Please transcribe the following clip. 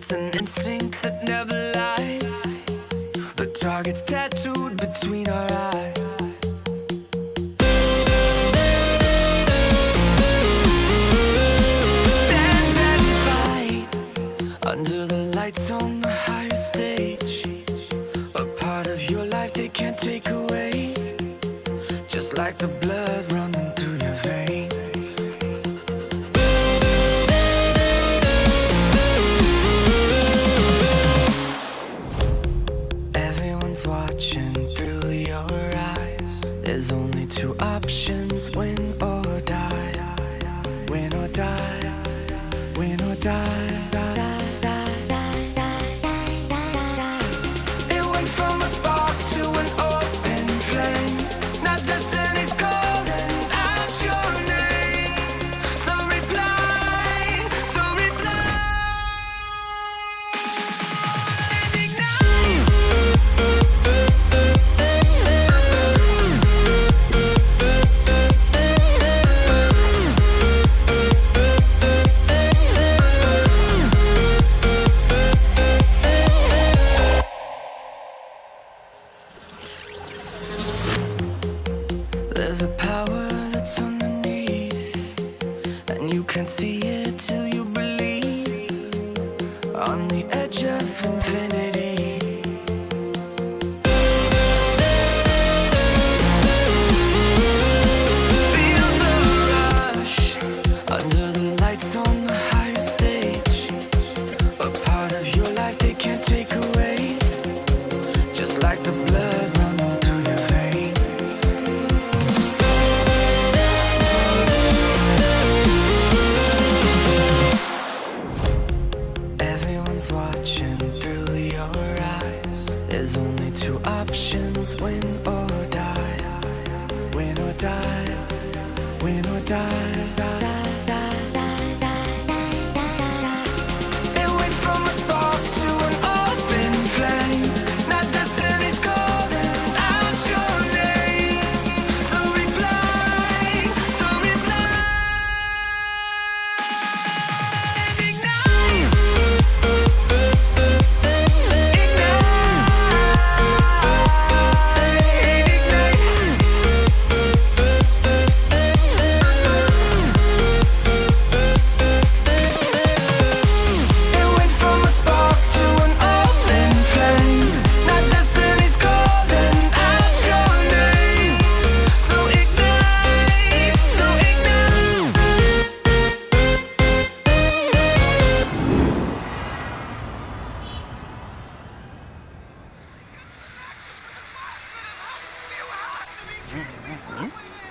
It's an instinct that never lies. The target's tattooed between our eyes. Stand and fight under the lights on the higher stage. A part of your life they can't take away, just like the blood running through your veins. Everyone's watching through your eyes. There's only two options: win or die. Win or die. Win or die. It went from a spark to an open flame. Now destiny's calling out your name. So reply, so reply. And ignite. There's a power that's underneath, and you can't see it till you believe. On the edge of infinity, feel the rush under the lights on the higher stage. A part of your life they can't take away, just like the blood running through your veins. Everyone's watching through your eyes. There's only two options: win or die. Win or die. Win or die. It went from a spark to an open flame. Now destiny's calling out your name. So reply, so reply. And ignite. It went from a spark to an open flame. Now destiny's calling out your name. So ignite, so ignite. You have to be kidding me.